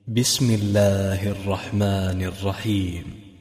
بسم الله الرحمن الرحيم.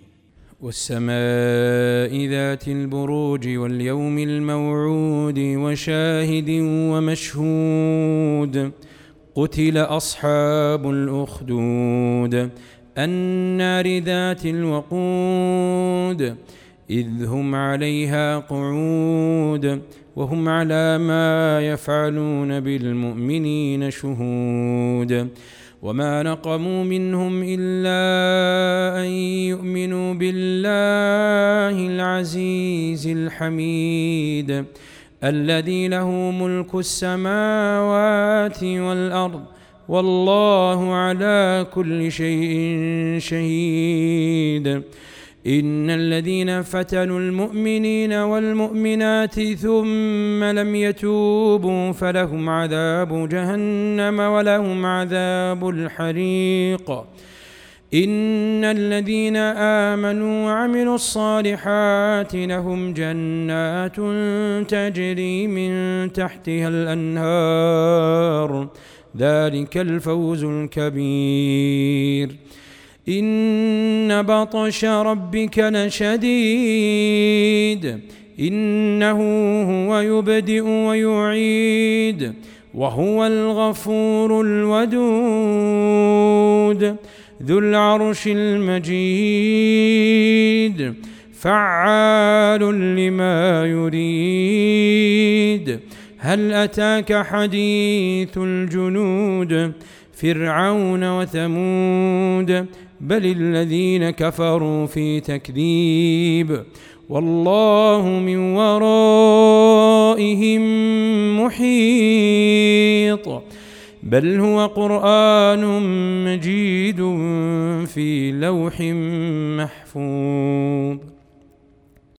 والسماء ذات البروج واليوم الموعود وشاهد ومشهود قتل أصحاب الأخدود النار ذات الوقود إذ هم عليها قعود وهم على ما يفعلون بالمؤمنين شهود وما نقموا منهم إلا أن يؤمنوا بالله العزيز الحميد الذي له ملك السماوات والأرض والله على كل شيء شهيد. إن الذين فتنوا المؤمنين والمؤمنات ثم لم يتوبوا فلهم عذاب جهنم ولهم عذاب الحريق. إن الذين آمنوا وعملوا الصالحات لهم جنات تجري من تحتها الأنهار ذلك الفوز الكبير. إن بطش ربك لشديد إنه هو يبدئ ويعيد وهو الغفور الودود ذو العرش المجيد فعال لما يريد. هل أتاك حديث الجنود فرعون وثمود بل الذين كفروا في تكذيب والله من ورائهم محيط. بل هو قرآن مجيد في لوح محفوظ.